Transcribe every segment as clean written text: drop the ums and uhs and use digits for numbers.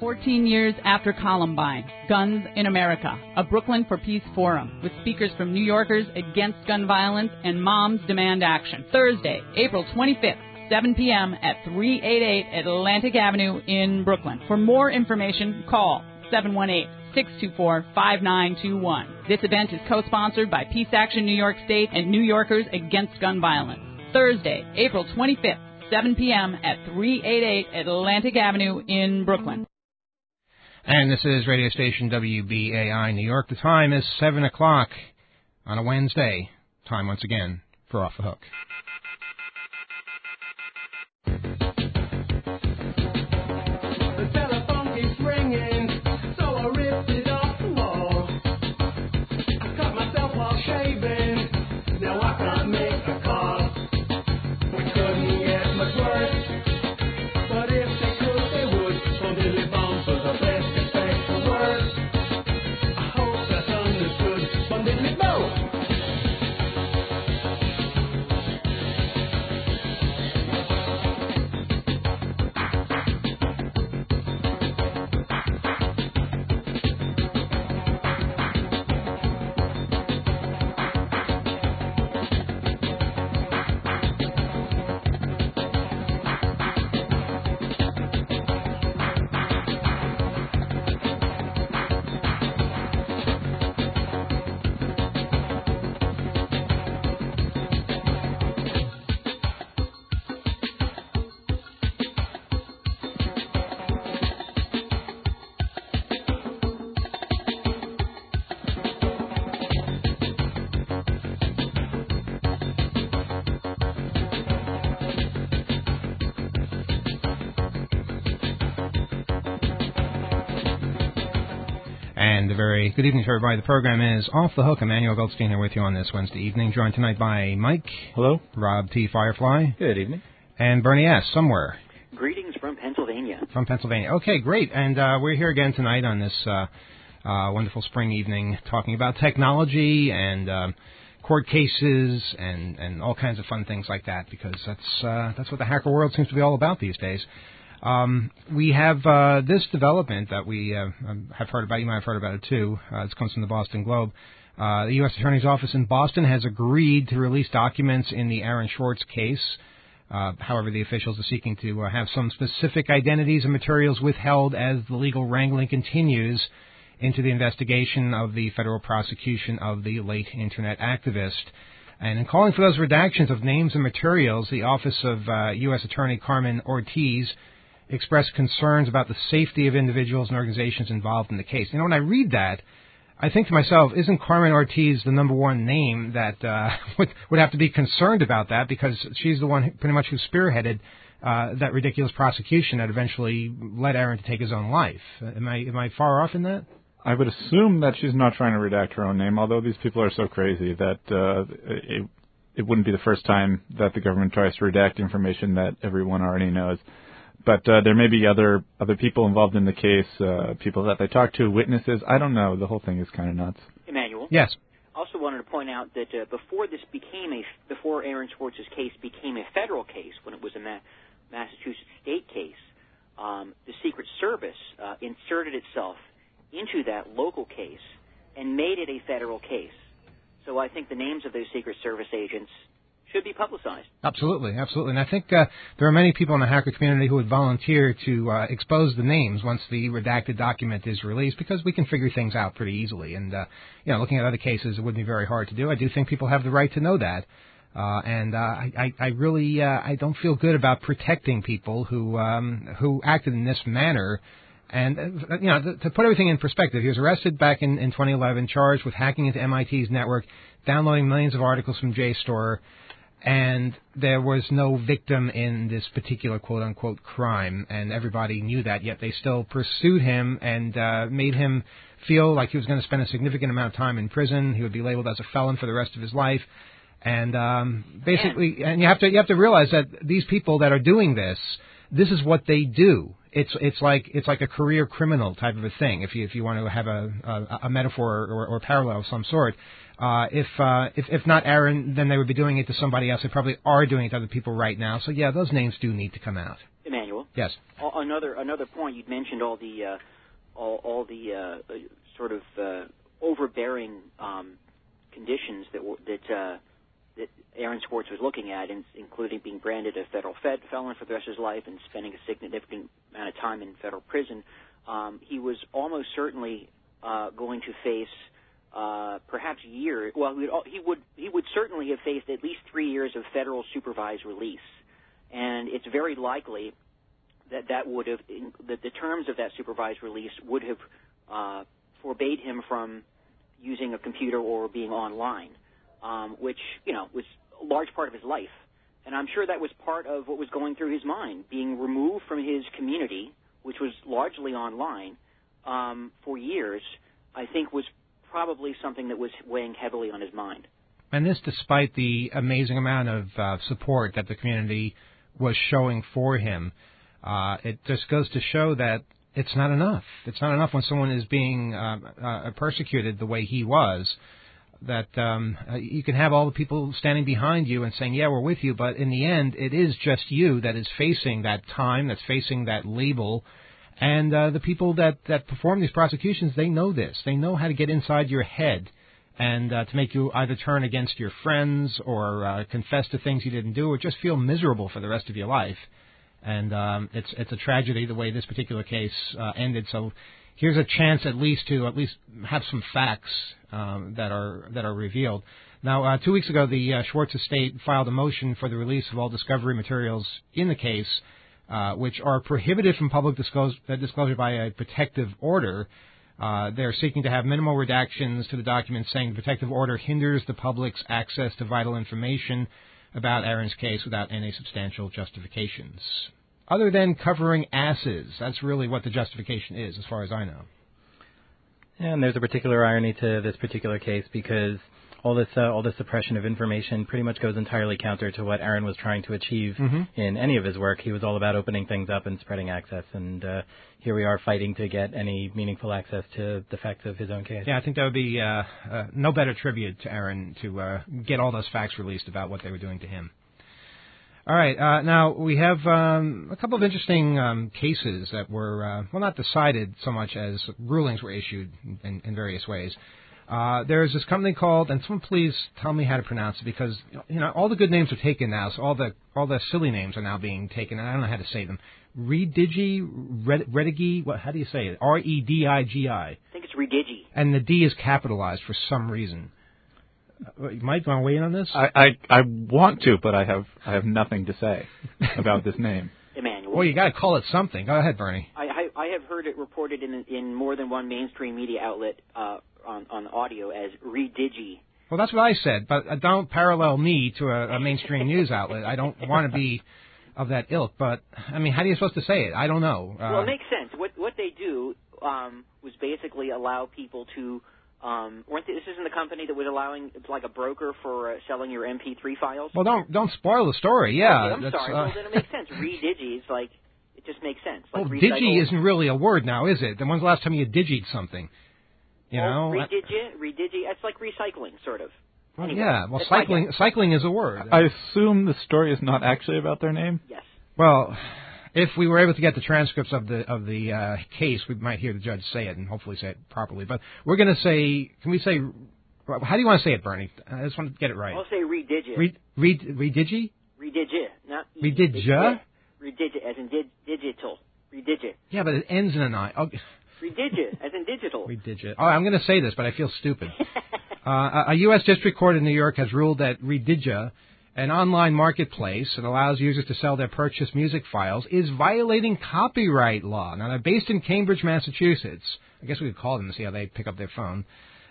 14 years after Columbine, Guns in America, a Brooklyn for Peace forum with speakers from New Yorkers Against Gun Violence and Moms Demand Action. Thursday, April 25th, 7 p.m. at 388 Atlantic Avenue in Brooklyn. For more information, call 718-624-5921. This event is co-sponsored by Peace Action New York State and New Yorkers Against Gun Violence. Thursday, April 25th, 7 p.m. at 388 Atlantic Avenue in Brooklyn. And this is radio station WBAI New York. The time is 7 o'clock on a Wednesday. Time once again for Off the Hook. The telephone keeps ringing, so I ripped it off the wall. I cut myself while shaving, now I can't make a call. We couldn't get much worse, but if they could, they would. From Billy Bones was the best expect the worst. I hope that's understood. From Billy Bones. And a very good evening to everybody. The program is Off the Hook. Emmanuel Goldstein here with you on this Wednesday evening, joined tonight by Mike. Hello. Rob T. Firefly. Good evening. And Bernie S. somewhere. Greetings from Pennsylvania. From Pennsylvania. Okay, great. And we're here again tonight on this wonderful spring evening talking about technology and court cases and all kinds of fun things like that, because that's what the hacker world seems to be all about these days. We have this development that we have heard about. You might have heard about it, too. This comes from the Boston Globe. The U.S. Attorney's Office in Boston has agreed to release documents in the Aaron Schwartz case. However, the officials are seeking to have some specific identities and materials withheld as the legal wrangling continues into the investigation of the federal prosecution of the late Internet activist. And in calling for those redactions of names and materials, the Office of U.S. Attorney Carmen Ortiz expressed concerns about the safety of individuals and organizations involved in the case. You know, when I read that, I think to myself, isn't Carmen Ortiz the number one name that would have to be concerned about that, because she's the one who, pretty much who spearheaded that ridiculous prosecution that eventually led Aaron to take his own life. Am I far off in that? I would assume that she's not trying to redact her own name, although these people are so crazy that it wouldn't be the first time that the government tries to redact information that everyone already knows. But there may be other people involved in the case, people that they talk to, witnesses. I don't know. The whole thing is kind of nuts. Emmanuel? Yes. I also wanted to point out that before Aaron Schwartz's case became a federal case, when it was a Massachusetts state case, the Secret Service inserted itself into that local case and made it a federal case. So I think the names of those Secret Service agents should be publicized. Absolutely, absolutely. And I think there are many people in the hacker community who would volunteer to expose the names once the redacted document is released, because we can figure things out pretty easily. And, looking at other cases, it wouldn't be very hard to do. I do think people have the right to know that. I really don't feel good about protecting people who acted in this manner. And, to put everything in perspective, he was arrested back in 2011, charged with hacking into MIT's network, downloading millions of articles from JSTOR, and there was no victim in this particular quote-unquote crime, and everybody knew that, yet they still pursued him and made him feel like he was going to spend a significant amount of time in prison. He would be labeled as a felon for the rest of his life. And basically, and you have to realize that these people that are doing this is what they do. It's like a career criminal type of a thing. If you want to have a metaphor or parallel of some sort, if not Aaron, then they would be doing it to somebody else. They probably are doing it to other people right now. So yeah, those names do need to come out. Emmanuel. Yes. Another point, you'd mentioned all the sort of overbearing conditions that Aaron Swartz was looking at, including being branded a federal felon for the rest of his life and spending a significant amount of time in federal prison. He was almost certainly going to face perhaps years. Well, he would certainly have faced at least 3 years of federal supervised release, and it's very likely that the terms of that supervised release would have forbade him from using a computer or being online, which was a large part of his life. And I'm sure that was part of what was going through his mind, being removed from his community, which was largely online, for years, I think was probably something that was weighing heavily on his mind. And this despite the amazing amount of support that the community was showing for him. It just goes to show that it's not enough. It's not enough when someone is being persecuted the way he was, that you can have all the people standing behind you and saying, yeah, we're with you, but in the end, it is just you that is facing that time, that's facing that label. And the people that perform these prosecutions, they know this. They know how to get inside your head and to make you either turn against your friends or confess to things you didn't do or just feel miserable for the rest of your life. And it's a tragedy the way this particular case ended. So here's a chance at least to have some facts that are revealed. Now, 2 weeks ago, the Schwartz estate filed a motion for the release of all discovery materials in the case, which are prohibited from public disclosure by a protective order. They're seeking to have minimal redactions to the documents, saying the protective order hinders the public's access to vital information about Aaron's case without any substantial justifications. Other than covering asses, that's really what the justification is, as far as I know. And there's a particular irony to this particular case because all this suppression of information pretty much goes entirely counter to what Aaron was trying to achieve in any of his work. He was all about opening things up and spreading access, and here we are fighting to get any meaningful access to the facts of his own case. Yeah, I think that would be no better tribute to Aaron to get all those facts released about what they were doing to him. All right, now we have a couple of interesting cases that were, not decided so much as rulings were issued in various ways. There's this company called, and someone please tell me how to pronounce it because all the good names are taken now, so all the silly names are now being taken, and I don't know how to say them. Redigi, how do you say it? Redigi. I think it's Redigi. And the D is capitalized for some reason. Mike, want to weigh in on this? I want to, but I have nothing to say about this name. Emmanuel. Well, you got to call it something. Go ahead, Bernie. I have heard it reported in more than one mainstream media outlet on audio as Redigi. Well, that's what I said, but don't parallel me to a mainstream news outlet. I don't want to be of that ilk, but, I mean, how are you supposed to say it? I don't know. Well, it makes sense. What they do was basically allow people to, this isn't the company that was allowing, it's like a broker for selling your MP3 files? Well, don't spoil the story, yeah. Okay, I'm sorry. Well, then it makes sense. Redigi is like, it just makes sense. Like digi isn't really a word now, is it? Then when's the last time you digied something? Redigi, it's like recycling, sort of. Well, anyway, yeah, well, cycling is a word. I assume the story is not actually about their name? Yes. Well, if we were able to get the transcripts of the case, we might hear the judge say it and hopefully say it properly. But we're going to say, can we say, how do you want to say it, Bernie? I just want to get it right. I'll say Redigi. Redigi? Redigi, not Redigi? Redigi, as in digital. Redigi. Yeah, but it ends in an I. Okay. Redigi, as in digital. Redigi. Oh, I'm going to say this, but I feel stupid. A U.S. District Court in New York has ruled that Redigi, an online marketplace that allows users to sell their purchased music files, is violating copyright law. Now, they're based in Cambridge, Massachusetts. I guess we could call them to see how they pick up their phone.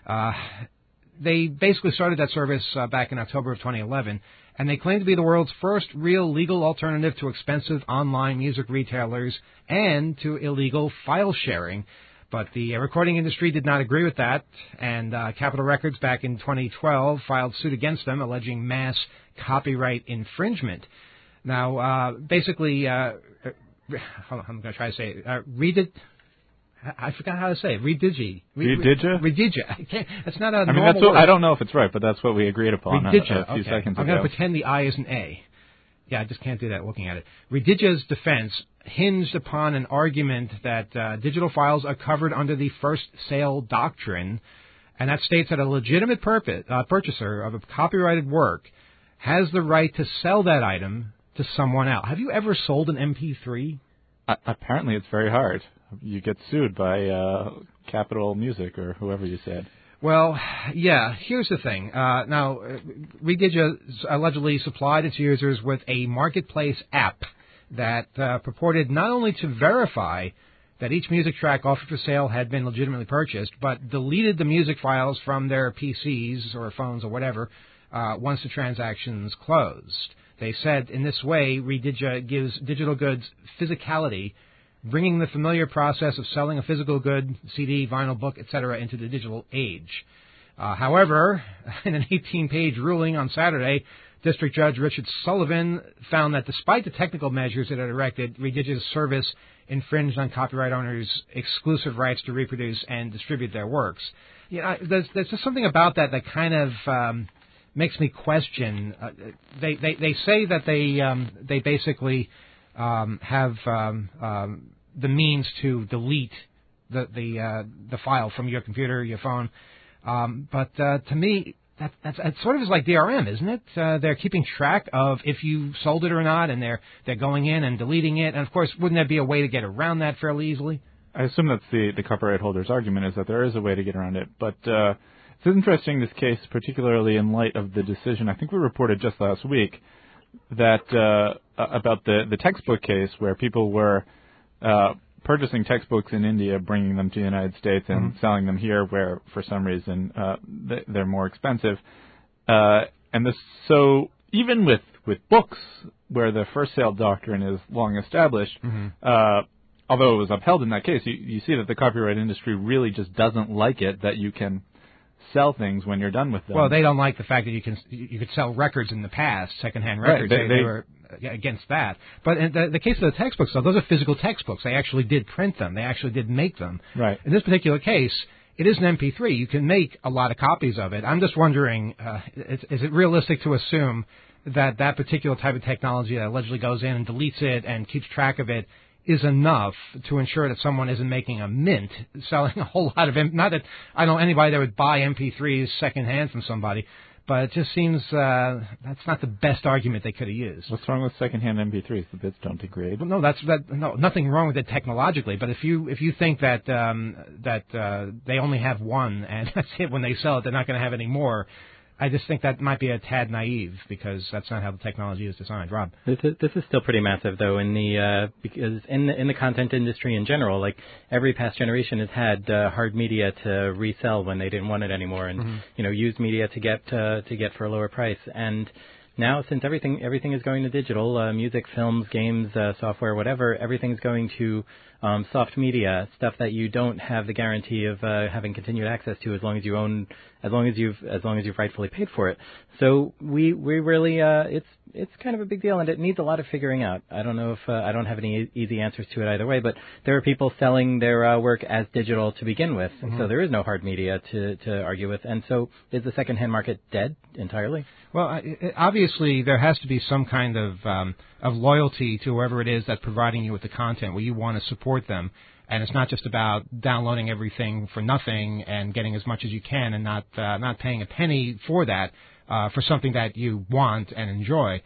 They basically started that service back in October of 2011, and they claim to be the world's first real legal alternative to expensive online music retailers and to illegal file sharing. But the recording industry did not agree with that, and Capitol Records back in 2012 filed suit against them, alleging mass copyright infringement. Now, basically, hold on, I'm going to try to say it. I forgot how to say it. Redigi. Redigi. I can't. It's not a normal word. I don't know if it's right, but that's what we agreed upon a few seconds ago. I'm going to pretend the I is an A. Yeah, I just can't do that looking at it. Redigi's defense hinged upon an argument that digital files are covered under the first sale doctrine, and that states that a legitimate purchaser of a copyrighted work has the right to sell that item to someone else. Have you ever sold an MP3? Apparently, it's very hard. You get sued by Capitol Music or whoever you said. Well, yeah, here's the thing. Now, Redigio allegedly supplied its users with a marketplace app that purported not only to verify that each music track offered for sale had been legitimately purchased, but deleted the music files from their PCs or phones or whatever once the transactions closed. They said in this way, Redigio gives digital goods physicality, bringing the familiar process of selling a physical good, CD, vinyl, book, etc., into the digital age. However, in an 18-page ruling on Saturday, District Judge Richard Sullivan found that despite the technical measures it had erected, Redigio's service infringed on copyright owners' exclusive rights to reproduce and distribute their works. There's just something about that kind of makes me question. They say that they basically have the means to delete the file from your computer, your phone, but to me, that's sort of is like DRM, isn't it? They're keeping track of if you sold it or not, and they're going in and deleting it. And of course, wouldn't there be a way to get around that fairly easily? I assume that's the copyright holder's argument, is that there is a way to get around it. But it's interesting, this case, particularly in light of the decision. I think we reported just last week that about the textbook case where people were purchasing textbooks in India, bringing them to the United States, and selling them here, where for some reason they're more expensive. And this, so even with books, where the first sale doctrine is long established, although it was upheld in that case, you see that the copyright industry really just doesn't like it that you can sell things when you're done with them. Well, they don't like the fact that you could sell records in the past, secondhand records. Right, they were against that. But in the case of the textbooks, though, those are physical textbooks. They actually did print them. They actually did make them. Right. In this particular case, it is an MP3. You can make a lot of copies of it. I'm just wondering, is it realistic to assume that particular type of technology that allegedly goes in and deletes it and keeps track of it is enough to ensure that someone isn't making a mint selling a whole lot of not that I don't know anybody that would buy MP3s secondhand from somebody, but it just seems that's not the best argument they could have used. What's wrong with secondhand MP3s? The bits don't degrade. Well, no, nothing wrong with it technologically. But if you think that they only have one and that's it when they sell it, they're not going to have any more. I just think that might be a tad naive because that's not how the technology is designed. Rob, this is still pretty massive, though, because in the content industry in general, like every past generation has had hard media to resell when they didn't want it anymore, and used media to get for a lower price. And now, since everything is going to digital, music, films, games, software, whatever, everything's going to soft media, stuff that you don't have the guarantee of having continued access to as long as you've rightfully paid for it. So we really it's kind of a big deal, and it needs a lot of figuring out. I don't know if I don't have any easy answers to it either way, but there are people selling their work as digital to begin with, so there is no hard media to argue with. And so is the secondhand market dead entirely? Well, obviously there has to be some kind of loyalty to whoever it is that's providing you with the content, where you want to support them. And it's not just about downloading everything for nothing and getting as much as you can and not paying a penny for that, for something that you want and enjoy.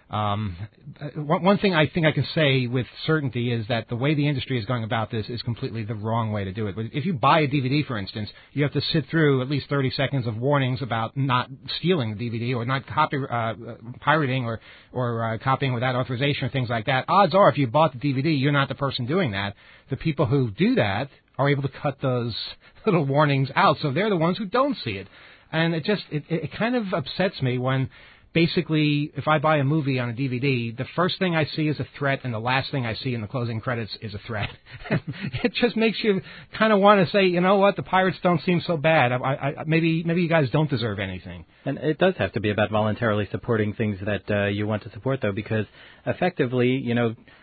One thing I think I can say with certainty is that the way the industry is going about this is completely the wrong way to do it. If you buy a DVD, for instance, you have to sit through at least 30 seconds of warnings about not stealing the DVD or not pirating or copying without authorization or things like that. Odds are, if you bought the DVD, you're not the person doing that. The people who do that are able to cut those little warnings out, so they're the ones who don't see it. And it kind of upsets me when basically, if I buy a movie on a DVD, the first thing I see is a threat, and the last thing I see in the closing credits is a threat. It just makes you kind of want to say, you know what, the pirates don't seem so bad. Maybe you guys don't deserve anything. And it does have to be about voluntarily supporting things that you want to support, though, because effectively,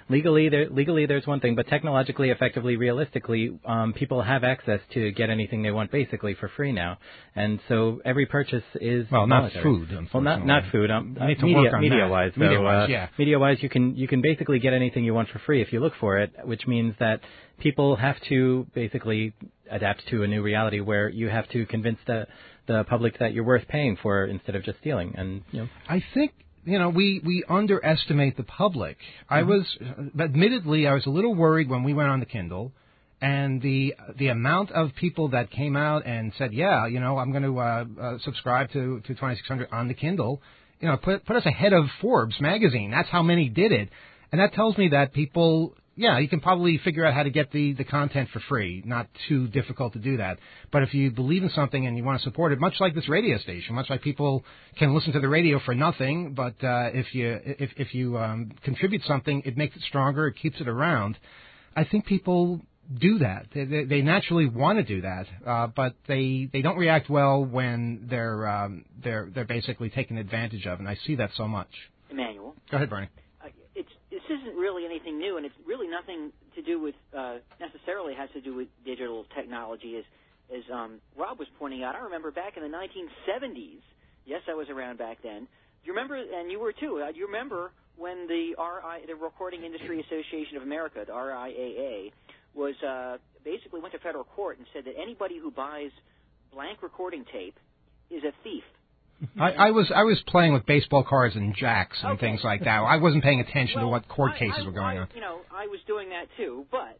legally there's one thing, but technologically, effectively, realistically, people have access to get anything they want basically for free now, and so every purchase is not voluntary. food. Well, not food. Media-wise, yeah. Media-wise, you can basically get anything you want for free if you look for it, which means that people have to basically adapt to a new reality where you have to convince the public that you're worth paying for instead of just stealing. And I think we underestimate the public. Admittedly, I was a little worried when we went on the Kindle, and the amount of people that came out and said, I'm going to subscribe to 2600 on the Kindle, put us ahead of Forbes magazine. That's how many did it, and that tells me that people. Yeah, you can probably figure out how to get the content for free. Not too difficult to do that. But if you believe in something and you want to support it, much like this radio station, much like people can listen to the radio for nothing, but if you contribute something, it makes it stronger, it keeps it around. I think people do that. They naturally want to do that, but they don't react well when they're basically taken advantage of, and I see that so much. Emmanuel. Go ahead, Bernie. This isn't really anything new, and it's really nothing to do with necessarily has to do with digital technology. As Rob was pointing out, I remember back in the 1970s. Yes, I was around back then. Do you remember? And you were too. Do you remember when the Recording Industry Association of America, the RIAA, was basically went to federal court and said that anybody who buys blank recording tape is a thief. I was playing with baseball cards and jacks and things like that. I wasn't paying attention to what court cases were going on. I was doing that too, but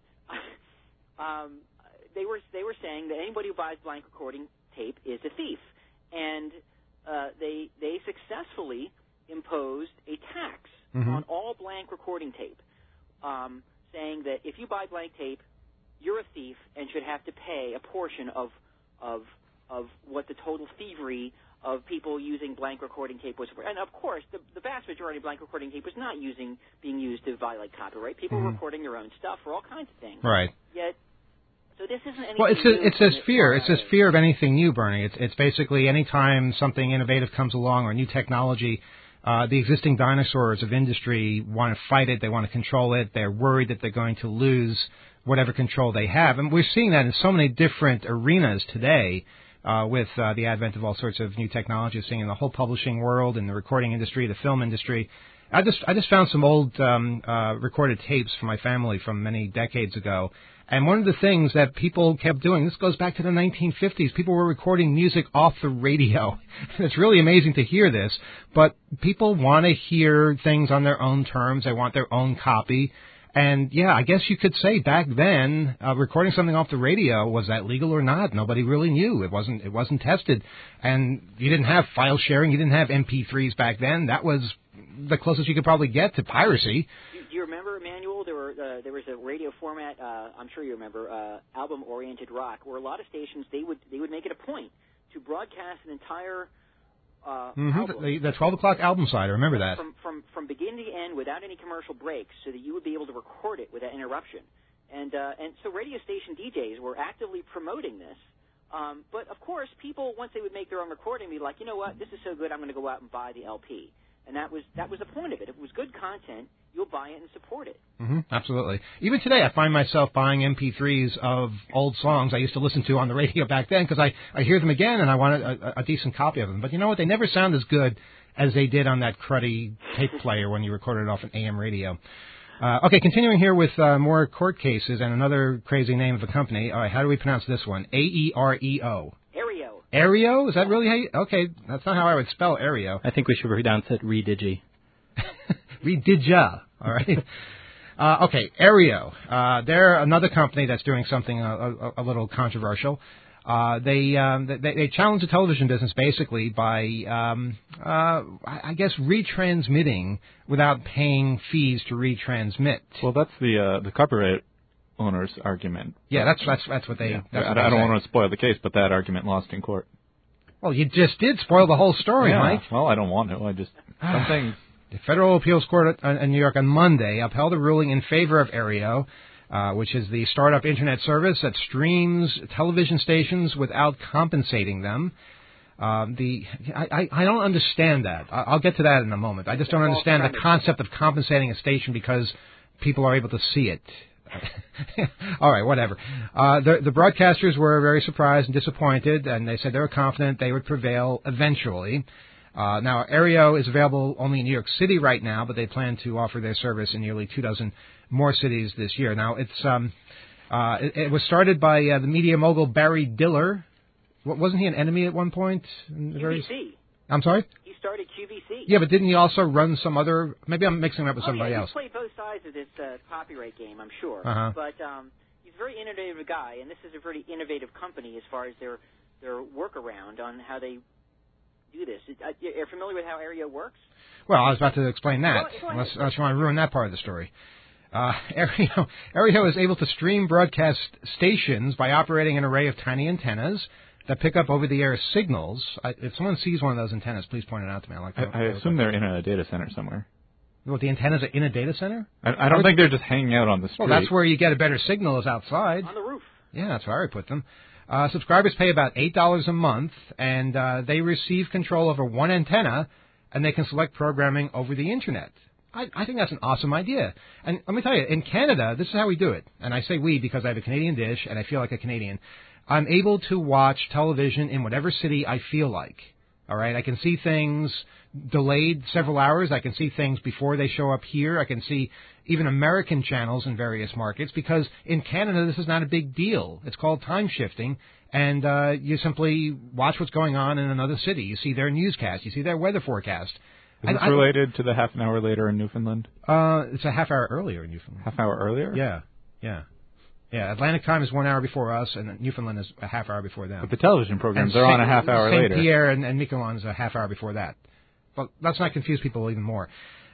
they were saying that anybody who buys blank recording tape is a thief, and they successfully imposed a tax on all blank recording tape, saying that if you buy blank tape, you're a thief and should have to pay a portion of what the total thievery of people using blank recording tape was. And, of course, the vast majority of blank recording tape was not being used to violate copyright. People were recording their own stuff for all kinds of things. Right. Yet, so this isn't anything new. It's this fear. It's this fear of anything new, Bernie. It's basically any time something innovative comes along or new technology, the existing dinosaurs of industry want to fight it. They want to control it. They're worried that they're going to lose whatever control they have. And we're seeing that in so many different arenas today. With the advent of all sorts of new technologies, seeing in the whole publishing world, in the recording industry, the film industry. I just found some old recorded tapes from my family from many decades ago, and one of the things that people kept doing, this goes back to the 1950s, people were recording music off the radio. It's really amazing to hear this, but people want to hear things on their own terms. They want their own copy. And, yeah, I guess you could say back then, recording something off the radio, was that legal or not? Nobody really knew. It wasn't tested. And you didn't have file sharing. You didn't have MP3s back then. That was the closest you could probably get to piracy. Do you remember, Emmanuel, there was a radio format, I'm sure you remember, album-oriented rock, where a lot of stations, they would make it a point to broadcast an entire the 12 o'clock album side, I remember that. From beginning to end without any commercial breaks, so that you would be able to record it without interruption. And so radio station DJs were actively promoting this. But, of course, people, once they would make their own recording, would be like, you know what, this is so good, I'm going to go out and buy the LP. And that was the point of it. If it was good content, you'll buy it and support it. Absolutely. Even today, I find myself buying MP3s of old songs I used to listen to on the radio back then because I hear them again and I want a decent copy of them. But you know what? They never sound as good as they did on that cruddy tape player when you recorded it off an AM radio. Okay, continuing here with more court cases and another crazy name of a company. All right, how do we pronounce this one? AEREO. Aereo. Aereo? Is that really how you... Okay, that's not how I would spell Aereo. I think we should pronounce it Redigi. Redigi. All right. Okay, Aereo. They're another company that's doing something a little controversial. They challenge the television business basically by, I guess, retransmitting without paying fees to retransmit. Well, that's the copyright owner's argument. Yeah, that's what they. Yeah. That's what I don't want to spoil the case, but that argument lost in court. Well, you just did spoil the whole story, Mike. Well, I don't want to. I just some things. The Federal Appeals Court in New York on Monday upheld a ruling in favor of Aereo, which is the startup internet service that streams television stations without compensating them. I don't understand that. I'll get to that in a moment. I just don't understand the concept of compensating a station because people are able to see it. All right, whatever. The broadcasters were very surprised and disappointed, and they said they were confident they would prevail eventually. Now, Aereo is available only in New York City right now, but they plan to offer their service in nearly 24 more cities this year. Now, it was started by the media mogul Barry Diller. Wasn't he an enemy at one point? QVC. I'm sorry? He started QVC. Yeah, but didn't he also run some other... Maybe I'm mixing it up with somebody else. He's played both sides of this copyright game, I'm sure. Uh-huh. But he's a very innovative guy, and this is a very innovative company as far as their workaround on how they do this. You're familiar with how Aereo works? Well, I was about to explain that, unless you want to ruin that part of the story. Aereo is able to stream broadcast stations by operating an array of tiny antennas that pick up over-the-air signals. If someone sees one of those antennas, please point it out to me. I assume they're in a data center somewhere. Well, the antennas are in a data center? I don't think they're just hanging out on the street. Well, that's where you get a better signal is outside. On the roof. Yeah, that's where I put them. Subscribers pay about $8 a month, and they receive control over one antenna, and they can select programming over the Internet. I think that's an awesome idea. And let me tell you, in Canada, this is how we do it. And I say we because I have a Canadian dish, and I feel like a Canadian. I'm able to watch television in whatever city I feel like. All right? I can see things delayed several hours. I can see things before they show up here. I can see even American channels in various markets because in Canada, this is not a big deal. It's called time shifting, and you simply watch what's going on in another city. You see their newscast. You see their weather forecast. Is this related to the half an hour later in Newfoundland? It's a half hour earlier in Newfoundland. Half hour earlier? Yeah. Atlantic time is 1 hour before us, and Newfoundland is a half hour before them. But the television programs are on a half hour later. St. Pierre and Miquelon is a half hour before that. But let's not confuse people even more.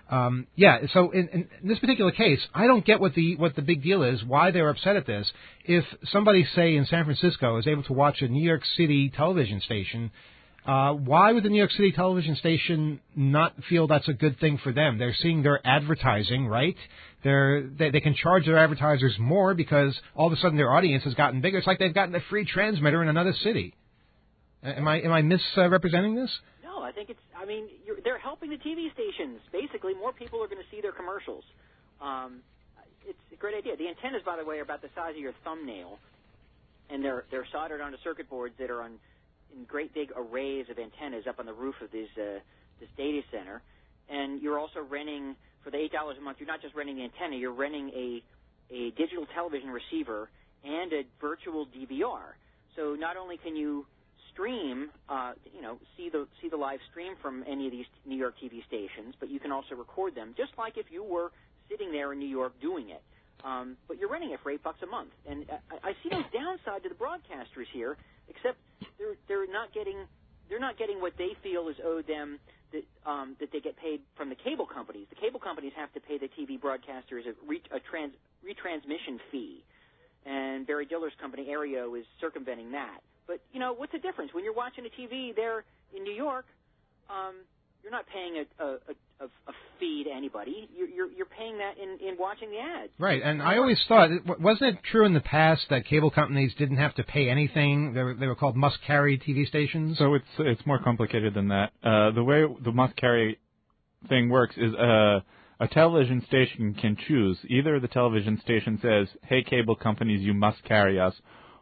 So in this particular case, I don't get what the big deal is, why they're upset at this. If somebody, say, in San Francisco is able to watch a New York City television station, why would the New York City television station not feel that's a good thing for them? They're seeing their advertising, right? They can charge their advertisers more because all of a sudden their audience has gotten bigger. It's like they've gotten a free transmitter in another city. Am I misrepresenting this? No, I think they're helping the TV stations. Basically, more people are going to see their commercials. It's a great idea. The antennas, by the way, are about the size of your thumbnail, and they're soldered onto circuit boards that are in great big arrays of antennas up on the roof of this data center. And you're also renting, for the $8 a month, you're not just renting the antenna, you're renting a digital television receiver and a virtual DVR. So not only can you stream, see the live stream from any of these New York TV stations, but you can also record them, just like if you were sitting there in New York doing it. But you're renting it for $8 a month. And I see no downside to the broadcasters here, except they're not getting what they feel is owed them that they get paid from the cable companies. The cable companies have to pay the TV broadcasters a retransmission fee, and Barry Diller's company Aereo is circumventing that. But what's the difference when you're watching a TV there in New York? You're not paying a fee to anybody. You're paying that in watching the ads. Right, and I always thought, wasn't it true in the past that cable companies didn't have to pay anything? They were called must-carry TV stations? So it's more complicated than that. The way the must-carry thing works is a television station can choose. Either the television station says, hey, cable companies, you must carry us,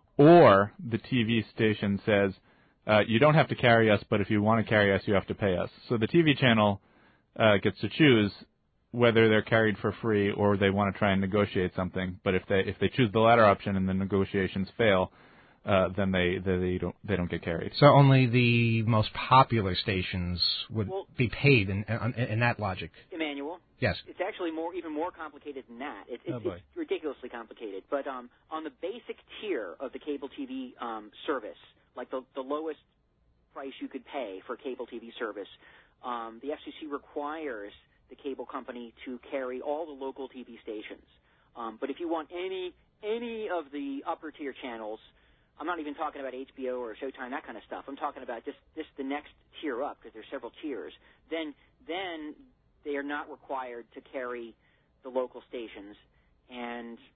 or the TV station says, you don't have to carry us, but if you want to carry us, you have to pay us. So the TV channel gets to choose whether they're carried for free or they want to try and negotiate something. But if they choose the latter option and the negotiations fail, then they don't get carried. So only the most popular stations would be paid in that logic. Emmanuel? Yes. It's actually even more complicated than that. It's ridiculously complicated. But on the basic tier of the cable TV service, like the lowest price you could pay for cable TV service, the FCC requires the cable company to carry all the local TV stations. But if you want any of the upper tier channels, I'm not even talking about HBO or Showtime, that kind of stuff. I'm talking about just the next tier up, because there's several tiers. Then they are not required to carry the local stations, and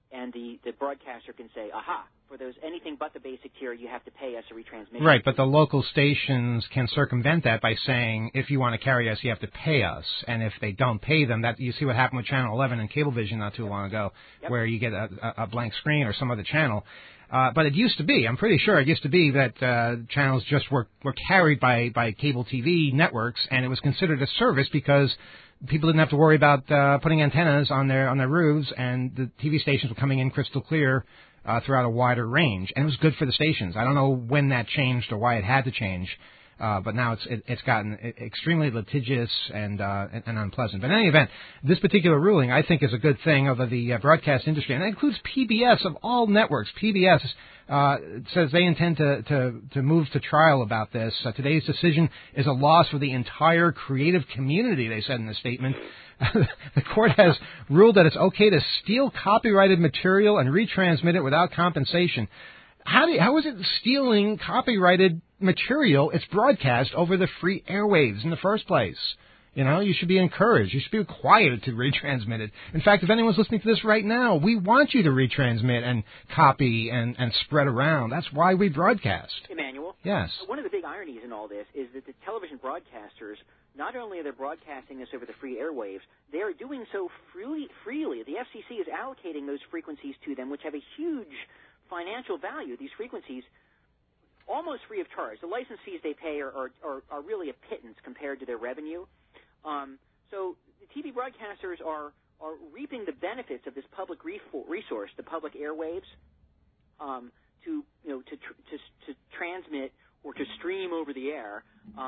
and the broadcaster can say, aha, for those anything but the basic tier, you have to pay us a retransmission. Right, but the local stations can circumvent that by saying, if you want to carry us, you have to pay us. And if they don't pay them, that you see what happened with Channel 11 and Cablevision not too long ago, where you get a blank screen or some other channel. But it used to be, I'm pretty sure it used to be that channels just were carried by cable TV networks, and it was considered a service because people didn't have to worry about putting antennas on their roofs, and the TV stations were coming in crystal clear throughout a wider range, and it was good for the stations. I don't know when that changed or why it had to change, but now it's gotten extremely litigious and unpleasant. But in any event, this particular ruling I think is a good thing over the broadcast industry, and that includes PBS of all networks. PBS says they intend to move to trial about this. Today's decision is a loss for the entire creative community, they said in the statement. The court has ruled that it's okay to steal copyrighted material and retransmit it without compensation. How is it stealing copyrighted material? It's broadcast over the free airwaves in the first place. You know, you should be encouraged. You should be required to retransmit it. In fact, if anyone's listening to this right now, we want you to retransmit and copy and spread around. That's why we broadcast. Emmanuel? Yes. One of the big ironies in all this is that the television broadcasters, not only are they broadcasting this over the free airwaves, they are doing so freely. The FCC is allocating those frequencies to them, which have a huge financial value. These frequencies, almost free of charge. The license fees they pay are really a pittance compared to their revenue. So the TV broadcasters are reaping the benefits of this public resource, the public airwaves, to transmit or to stream over the air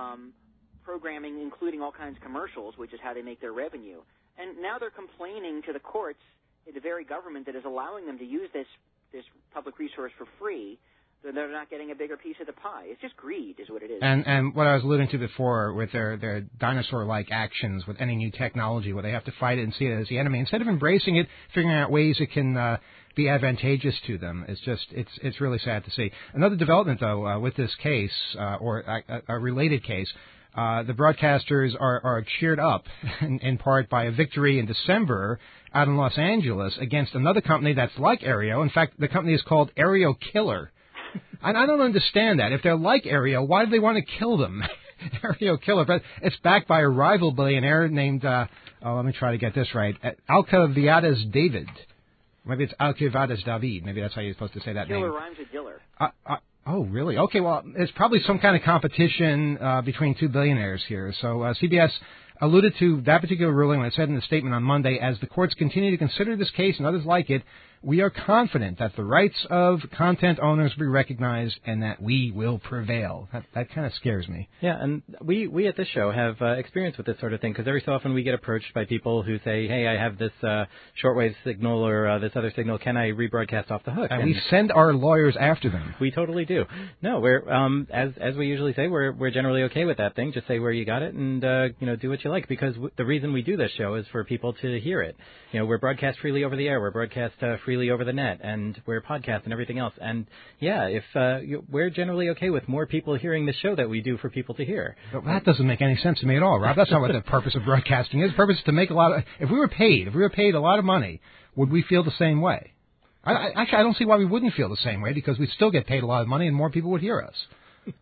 programming, including all kinds of commercials, which is how they make their revenue. And now they're complaining to the courts, the very government that is allowing them to use this public resource for free. They're not getting a bigger piece of the pie. It's just greed is what it is. And what I was alluding to before with their dinosaur-like actions with any new technology where they have to fight it and see it as the enemy, instead of embracing it, figuring out ways it can be advantageous to them, it's really sad to see. Another development, though, with this case, or a related case, the broadcasters are cheered up in part by a victory in December out in Los Angeles against another company that's like Aereo. In fact, the company is called Aereo Killer. And I don't understand that. If they're like Aereo, why do they want to kill them? Aereo Killer. But it's backed by a rival billionaire named, let me try to get this right, Alcaviades David. Maybe it's Alcaviades David. Maybe that's how you're supposed to say that name. Killer rhymes with Diller. Oh, really? Okay, well, it's probably some kind of competition between two billionaires here. So CBS alluded to that particular ruling when it said in the statement on Monday, as the courts continue to consider this case and others like it, we are confident that the rights of content owners will be recognized and that we will prevail. That kind of scares me. Yeah, and we at this show have experience with this sort of thing because every so often we get approached by people who say, hey, I have this shortwave signal or this other signal. Can I rebroadcast off the hook? And we send our lawyers after them. We totally do. No, we're as we usually say, we're generally okay with that thing. Just say where you got it and do what you like, because the reason we do this show is for people to hear it. You know, we're broadcast freely over the air. We're broadcast freely over the net, and we're podcast and everything else. And yeah, if we're generally okay with more people hearing the show that we do for people to hear. But that doesn't make any sense to me at all, Rob. That's not what the purpose of broadcasting is. The purpose is to make a lot of. If we were paid a lot of money, would we feel the same way? Actually, I don't see why we wouldn't feel the same way, because we still get paid a lot of money and more people would hear us.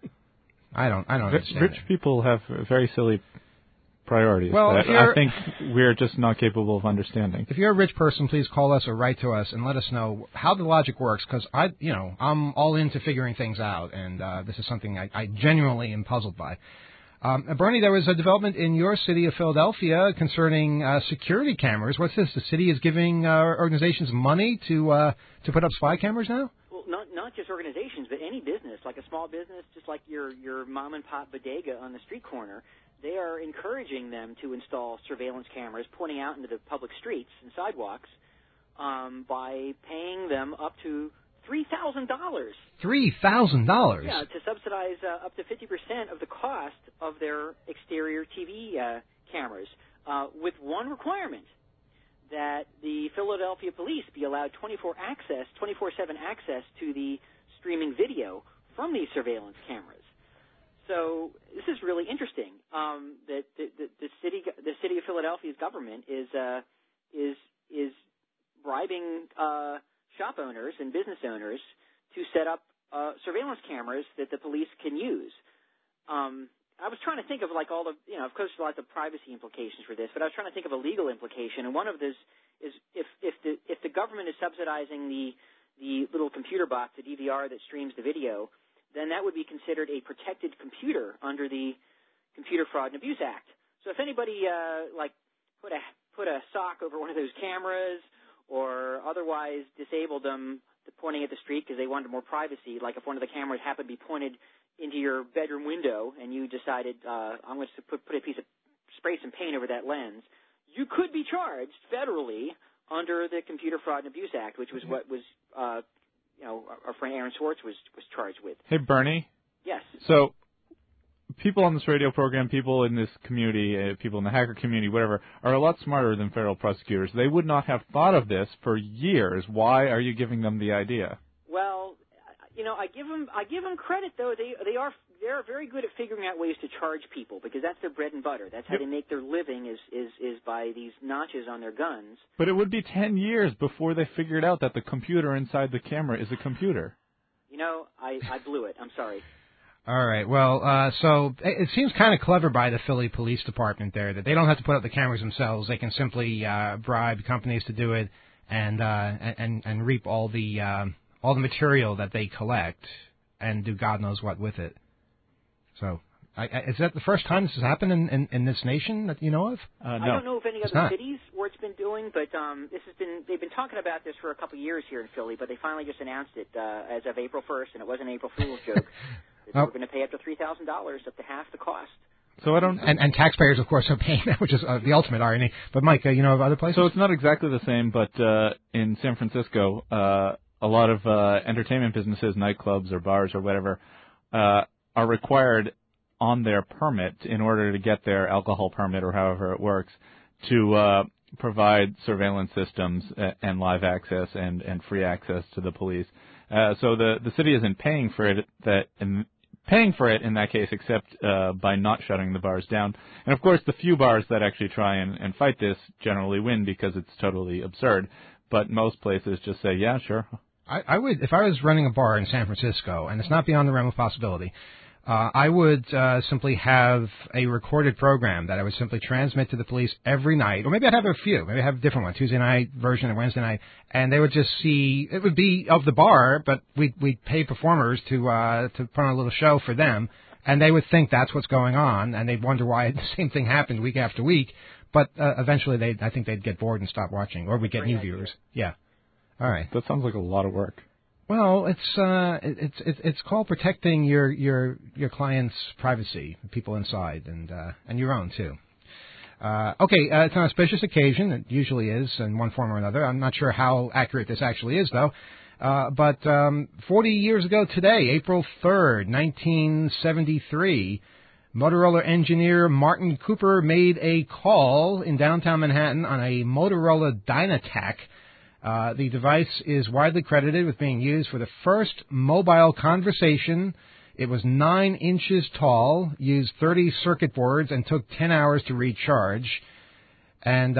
I don't understand. Rich people have very silly priorities well, that I think we're just not capable of understanding. If you're a rich person, please call us or write to us and let us know how the logic works, because I'm all into figuring things out, and this is something I genuinely am puzzled by. Bernie, there was a development in your city of Philadelphia concerning security cameras. What's this? The city is giving organizations money to put up spy cameras now? Well, not just organizations, but any business, like a small business, just like your mom and pop bodega on the street corner. They are encouraging them to install surveillance cameras pointing out into the public streets and sidewalks by paying them up to $3,000. $3,000? Yeah, to subsidize up to 50% of the cost of their exterior TV cameras, with one requirement, that the Philadelphia police be allowed 24/7 access to the streaming video from these surveillance cameras. So this is really interesting. That the city of Philadelphia's government is bribing shop owners and business owners to set up surveillance cameras that the police can use. I was trying to think of like all the, of course, lots of privacy implications for this, but I was trying to think of a legal implication, and one of those is if the government is subsidizing the little computer box, the DVR that streams the video, then that would be considered a protected computer under the Computer Fraud and Abuse Act. So if anybody put a sock over one of those cameras or otherwise disabled them pointing at the street because they wanted more privacy, like if one of the cameras happened to be pointed into your bedroom window and you decided I'm going to put spray some paint over that lens, you could be charged federally under the Computer Fraud and Abuse Act, which was what was our friend Aaron Swartz was charged with. Hey, Bernie. Yes. So people on this radio program, people in this community, people in the hacker community, whatever, are a lot smarter than federal prosecutors. They would not have thought of this for years. Why are you giving them the idea? Well, I give them credit though. They're very good at figuring out ways to charge people because that's their bread and butter. That's how they make their living is by these notches on their guns. But it would be 10 years before they figured out that the computer inside the camera is a computer. I blew it. I'm sorry. All right. Well, so it seems kind of clever by the Philly Police Department there that they don't have to put up the cameras themselves. They can simply bribe companies to do it and reap all the material that they collect and do God knows what with it. So, is that the first time this has happened in this nation that you know of? No. I don't know of any other cities where it's been doing, but they've been talking about this for a couple of years here in Philly, but they finally just announced it as of April 1st, and it was an April Fool's joke. We're going to pay up to $3,000, up to half the cost. So I don't. And taxpayers, of course, are paying that, which is the ultimate irony. But Mike, of other places? So it's not exactly the same, but in San Francisco, a lot of entertainment businesses, nightclubs or bars or whatever, are required on their permit in order to get their alcohol permit or however it works to provide surveillance systems and live access and free access to the police. So the city isn't paying for it in that case, except by not shutting the bars down. And of course, the few bars that actually try and fight this generally win because it's totally absurd. But most places just say, yeah, sure. I would, if I was running a bar in San Francisco, and it's not beyond the realm of possibility, I would simply have a recorded program that I would simply transmit to the police every night, or maybe I'd have a few. Maybe I'd have a different one, Tuesday night version and Wednesday night, and they would just see. It would be of the bar, but we'd pay performers to put on a little show for them, and they would think that's what's going on, and they'd wonder why the same thing happened week after week. But eventually, I think they'd get bored and stop watching, or we'd get new viewers. Yeah. All right. That sounds like a lot of work. Well, it's called protecting your client's privacy, the people inside, and your own too. Okay, it's an auspicious occasion. It usually is in one form or another. I'm not sure how accurate this actually is, though. But 40 years ago today, April 3rd, 1973, Motorola engineer Martin Cooper made a call in downtown Manhattan on a Motorola Dynatac. The device is widely credited with being used for the first mobile conversation. It was 9 inches tall, used 30 circuit boards, and took 10 hours to recharge. And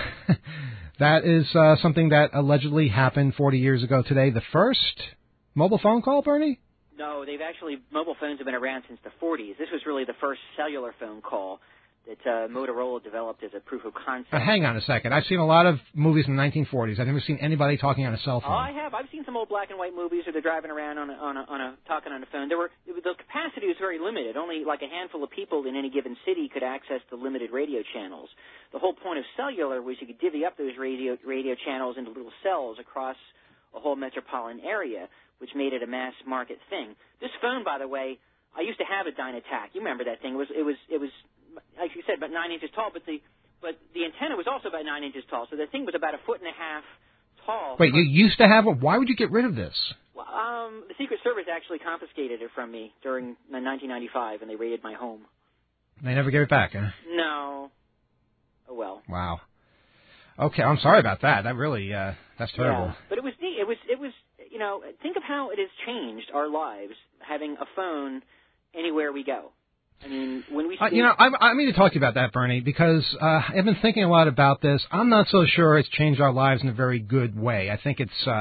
that is something that allegedly happened 40 years ago today. The first mobile phone call, Bernie? No, mobile phones have been around since the 40s. This was really the first cellular phone call that Motorola developed as a proof of concept. Hang on a second. I've seen a lot of movies in the 1940s. I've never seen anybody talking on a cell phone. Oh, I have. I've seen some old black and white movies where they're driving around talking on a phone. The capacity was very limited. Only like a handful of people in any given city could access the limited radio channels. The whole point of cellular was you could divvy up those radio channels into little cells across a whole metropolitan area, which made it a mass market thing. This phone, by the way, I used to have a Dynatac. You remember that thing? It was like you said, about 9 inches tall, but the antenna was also about 9 inches tall, so the thing was about 1.5 feet tall. Wait, you used to have it? Why would you get rid of this? Well, the Secret Service actually confiscated it from me during 1995, and they raided my home. They never gave it back, huh? No. Oh, well. Wow. Okay, I'm sorry about that. That really, that's terrible. Yeah, but it was neat. It was, think of how it has changed our lives, having a phone anywhere we go. I mean, when we... I mean to talk to you about that, Bernie, because I've been thinking a lot about this. I'm not so sure it's changed our lives in a very good way. I think it's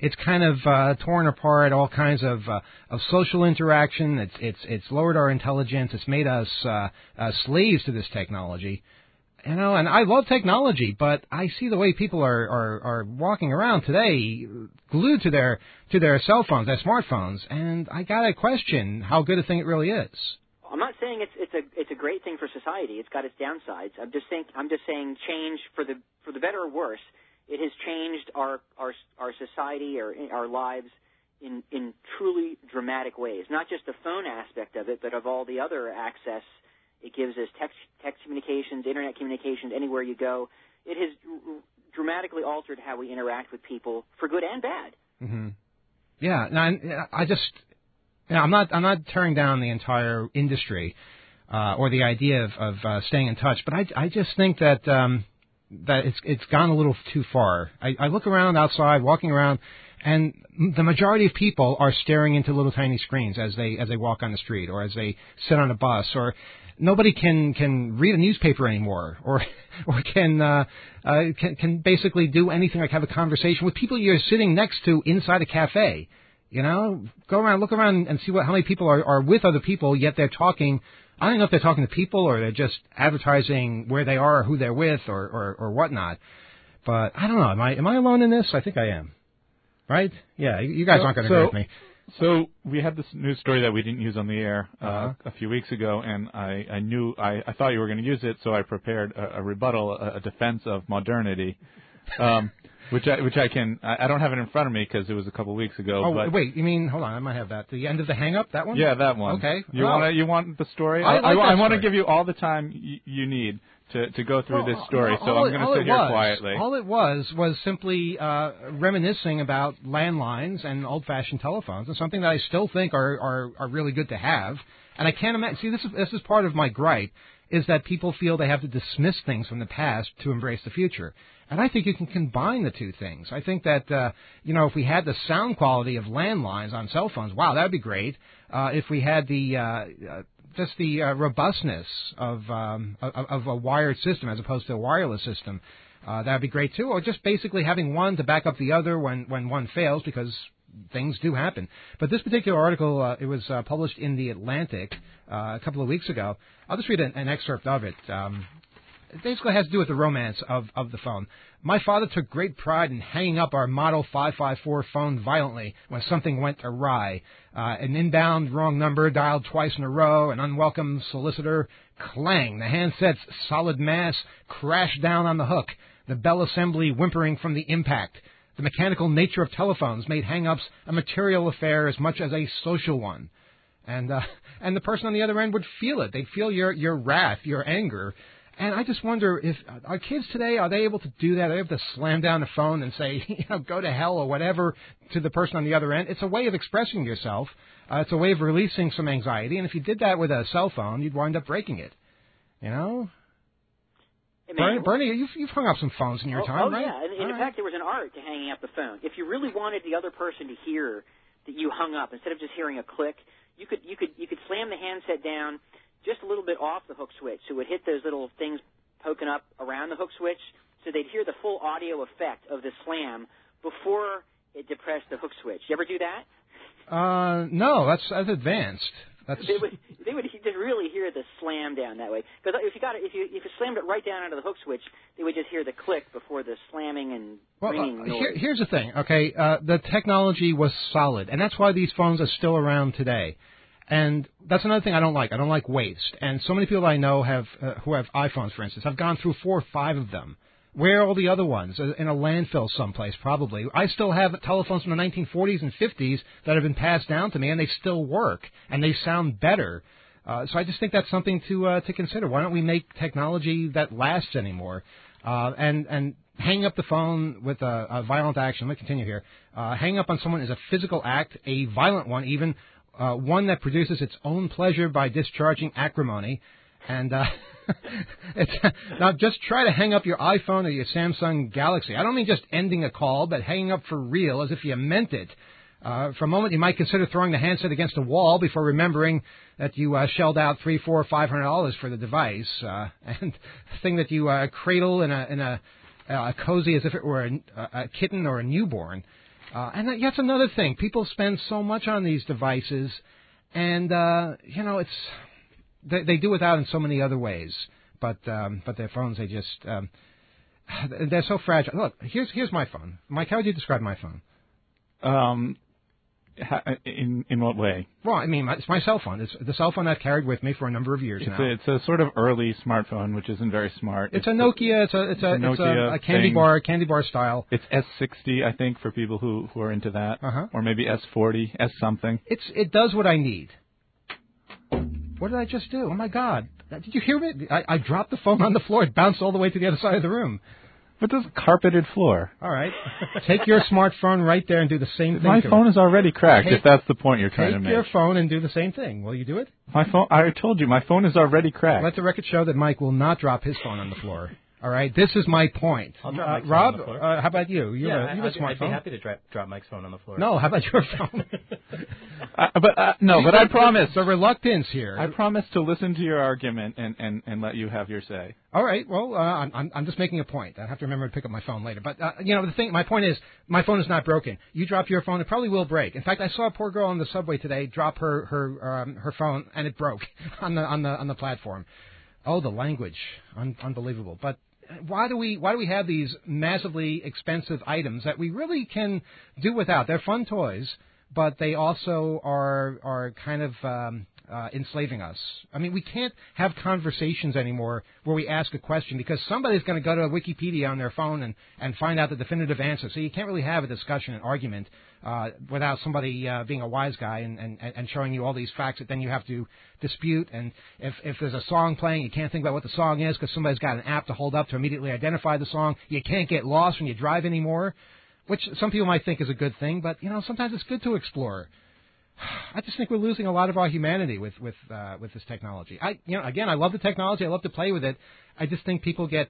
it's kind of torn apart all kinds of social interaction. It's lowered our intelligence. It's made us slaves to this technology. You know, and I love technology, but I see the way people are walking around today, glued to their cell phones, their smartphones, and I gotta question how good a thing it really is. I'm not saying it's a great thing for society. It's got its downsides. I'm just saying change for the better or worse. It has changed our society or our lives in truly dramatic ways. Not just the phone aspect of it, but of all the other access it gives us, text communications, internet communications, anywhere you go. It has dramatically altered how we interact with people for good and bad. Mm-hmm. Yeah, no, I just, you know, I'm not tearing down the entire industry or the idea of staying in touch, but I just think that it's gone a little too far. I look around outside, walking around, and the majority of people are staring into little tiny screens as they walk on the street or as they sit on a bus, or nobody can read a newspaper anymore, or can basically do anything like have a conversation with people you're sitting next to inside a cafe. You know, go around, look around, and see how many people are with other people, yet they're talking. I don't know if they're talking to people or they're just advertising where they are, or who they're with, or whatnot. But I don't know. Am I alone in this? I think I am. Right? Yeah. You guys aren't going to agree with me. So we had this news story that we didn't use on the air a few weeks ago, and I thought you were going to use it, so I prepared a rebuttal, a defense of modernity, which I don't have it in front of me because it was a couple of weeks ago. Oh, but wait, you mean, hold on, I might have that. The end of the hang-up, that one? Yeah, that one. Okay. You want the story? I want to give you all the time you need to go through this story, so I'm going to sit here quietly. All it was simply reminiscing about landlines and old-fashioned telephones, and something that I still think are really good to have. And I can't imagine. See, this is part of my gripe, is that people feel they have to dismiss things from the past to embrace the future. And I think you can combine the two things. I think that, if we had the sound quality of landlines on cell phones, wow, that would be great. If we had the robustness of a wired system as opposed to a wireless system, that would be great too. Or just basically having one to back up the other when one fails, because things do happen. But this particular article, it was published in The Atlantic a couple of weeks ago. I'll just read an excerpt of it. It basically has to do with the romance of the phone. My father took great pride in hanging up our Model 554 phone violently when something went awry. An inbound wrong number dialed twice in a row, an unwelcome solicitor, clang. The handset's solid mass crashed down on the hook, the bell assembly whimpering from the impact. The mechanical nature of telephones made hang-ups a material affair as much as a social one. And the person on the other end would feel it. They'd feel your wrath, your anger. And I just wonder if our kids today, are they able to do that? Are they able to slam down the phone and say, go to hell or whatever to the person on the other end? It's a way of expressing yourself. It's a way of releasing some anxiety. And if you did that with a cell phone, you'd wind up breaking it. You know? Hey, Bernie, you've hung up some phones in your time, right? Oh, yeah. And in fact, there was an art to hanging up the phone. If you really wanted the other person to hear that you hung up, instead of just hearing a click, you could slam the handset down just a little bit off the hook switch, so it would hit those little things poking up around the hook switch, so they'd hear the full audio effect of the slam before it depressed the hook switch. You ever do that? No, that's advanced. They would just really hear the slam down that way. Because if you slammed it right down onto the hook switch, they would just hear the click before the slamming and ringing noise. Here's the thing, okay? The technology was solid, and that's why these phones are still around today. And that's another thing I don't like. I don't like waste. And so many people I know who have iPhones, for instance, have gone through 4 or 5 of them. Where are all the other ones? In a landfill someplace, probably. I still have telephones from the 1940s and 50s that have been passed down to me, and they still work, and they sound better. So I just think that's something to consider. Why don't we make technology that lasts anymore? And hanging up the phone with a violent action. Let me continue here. Hanging up on someone is a physical act, a violent one even. One that produces its own pleasure by discharging acrimony. And now just try to hang up your iPhone or your Samsung Galaxy. I don't mean just ending a call, but hanging up for real as if you meant it. For a moment, you might consider throwing the handset against a wall before remembering that you shelled out $300, $400, $500 for the device, and the thing that you cradle in a cozy as if it were a kitten or a newborn. And that's another thing. People spend so much on these devices, and it's they do without in so many other ways. But their phones, they just they're so fragile. Look, here's my phone. Mike, how would you describe my phone? In what way? Well, I mean, it's my cell phone. It's the cell phone I've carried with me for a number of years now. It's a sort of early smartphone, which isn't very smart. It's a Nokia. It's a candy bar style. It's S60, I think, for people who are into that, or maybe S40, S something. It does what I need. What did I just do? Oh my God! Did you hear it? I dropped the phone on the floor. It bounced all the way to the other side of the room. But this carpeted floor. All right. Take your smartphone right there and do the same thing. My phone is already cracked, if that's the point you're trying to make. Take your phone and do the same thing. Will you do it? My phone, I told you, my phone is already cracked. Let the record show that Mike will not drop his phone on the floor. All right? This is my point. I'll drop Mike's Rob, phone on the floor. How about you? You have a smartphone. I'd be happy to drop Mike's phone on the floor. No, how about your phone? But I promise. The reluctance here. I promise to listen to your argument and let you have your say. All right. Well, I'm just making a point. I have to remember to pick up my phone later. But my point is, my phone is not broken. You drop your phone, it probably will break. In fact, I saw a poor girl on the subway today drop her phone, and it broke on the platform. Oh, the language, unbelievable. But why do we have these massively expensive items that we really can do without? They're fun toys, but they also are kind of enslaving us. I mean, we can't have conversations anymore where we ask a question because somebody's going to go to Wikipedia on their phone and find out the definitive answer. So you can't really have a discussion, an argument, without somebody being a wise guy and showing you all these facts that then you have to dispute. And if there's a song playing, you can't think about what the song is because somebody's got an app to hold up to immediately identify the song. You can't get lost when you drive anymore, which some people might think is a good thing, but sometimes it's good to explore. I just think we're losing a lot of our humanity with this technology. Again, I love the technology. I love to play with it. I just think people get